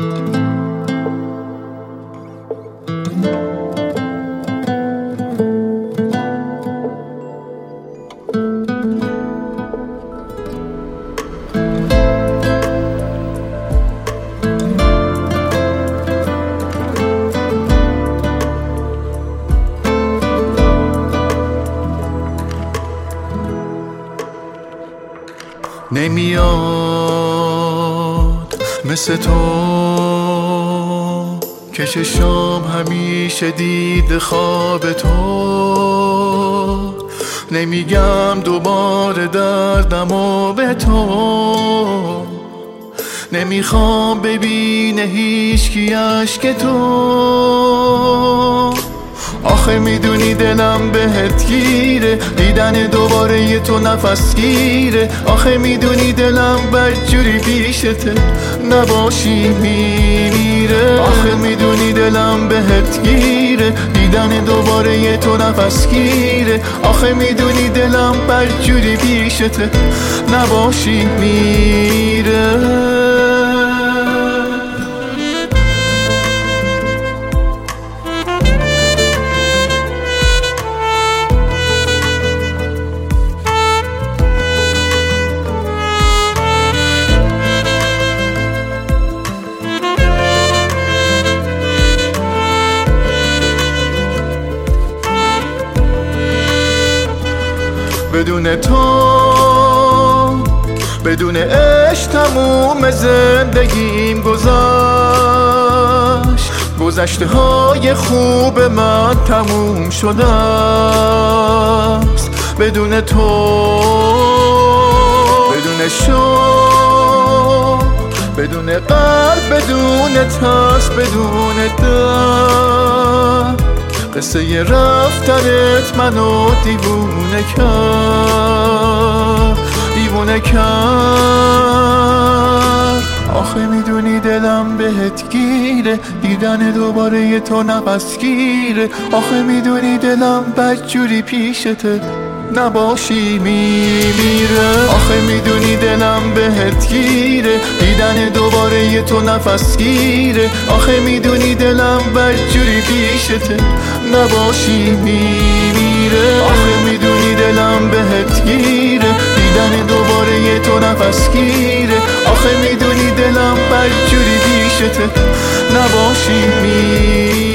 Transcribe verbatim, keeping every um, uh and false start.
نمیاد مثل تو که چشم همیشه دید خواب تو. نمیگم دوباره دردمو به تو، نمیخوام ببینه هیچ کی اشک تو. آخه میدونی دلم بهت گیره، دیدن دوباره یه تو نفس گیره. آخه میدونی دلم بدجوری پیشته، نباشی میمیره. آخه میدونی دلم بهت گیره، دیدن دوباره یه تو نفس گیره. آخه میدونی دلم بدجوری پیشته، نباشی میره. بدون تو، بدون عشق تموم زندگیم گذشت. گذشته های خوب من تموم شده است. بدون تو، بدون شو، بدون قلب، بدون ترس، بدون درد. قصه ی رفتنت منو دیوونه کرد، دیوونه کرد. آخه میدونی دلم بهت گیره، دیدن دوباره ی تو نفس گیره. آخه میدونی دلم بدجوری پیشته، نباشی میمیره. آخه میدونی دلم بهت گیره، دیدن دوباره ی تو نفس گیره. آخه میدونی دلم بدجوری پیشته، نباشی میمیره. آخه میدونی دلم بهت گیره، دیدن دوباره ی تو نفس گیره. آخه میدونی دلم بدجوری پیشته، نباشی میمیره.